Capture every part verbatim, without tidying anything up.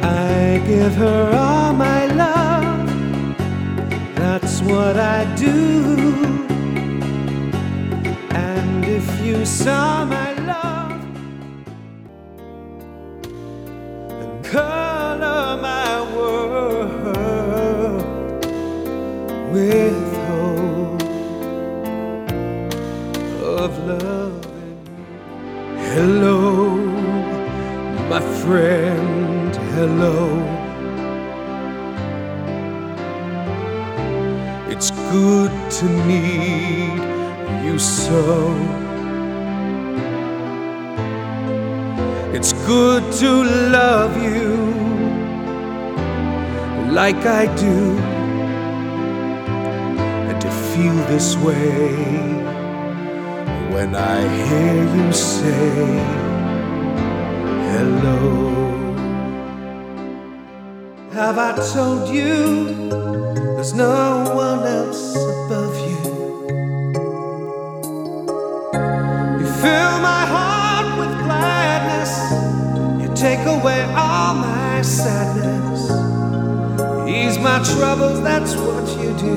I give her all my love, that's what I do. And if you saw my love and color my world with hope of love. Hello, my friend, hello. It's good to need you so. It's good to love you like I do, and to feel this way when I hear you say hello. Have I told you there's no one else above you? You fill my heart with gladness, you take away all my sadness, ease my troubles, that's what you do.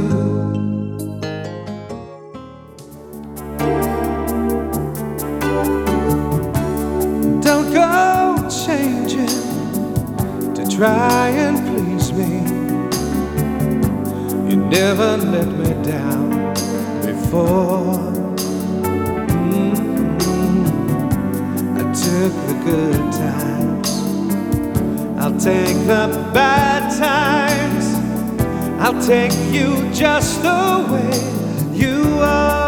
Don't go changing to try and please me. You never let me down before. Mm-hmm. I took the good times, I'll take the bad times. I'll take you just the way you are.